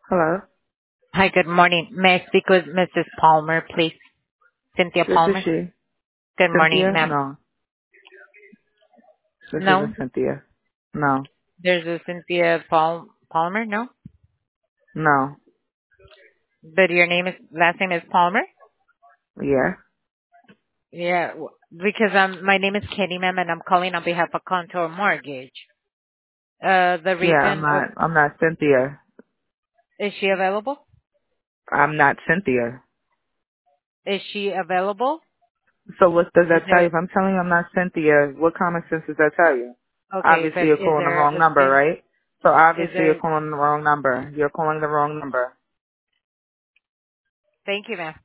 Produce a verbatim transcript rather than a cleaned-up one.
Hello. Hi, good morning. May I speak with Missus Palmer, please? Cynthia This is Palmer. she. Good morning, Cynthia? ma'am. No. This No, isn't Cynthia. No. there's a Cynthia Pal- Palmer, no? No. But your name is, last name is Palmer? Yeah. Yeah, w- because um, my name is Kenny, ma'am, and I'm calling on behalf of Contour Mortgage. Uh, the Yeah, I'm reason, not of, I'm not Cynthia. is she available? I'm not Cynthia. Is she available? So what does Is that tell you? there, If I'm telling you I'm not Cynthia, what common sense does that tell you? okay, Obviously but you're is calling the there wrong a number, spe- right? So is obviously you're there, calling the wrong number. You're calling the wrong number. thank you, ma'am.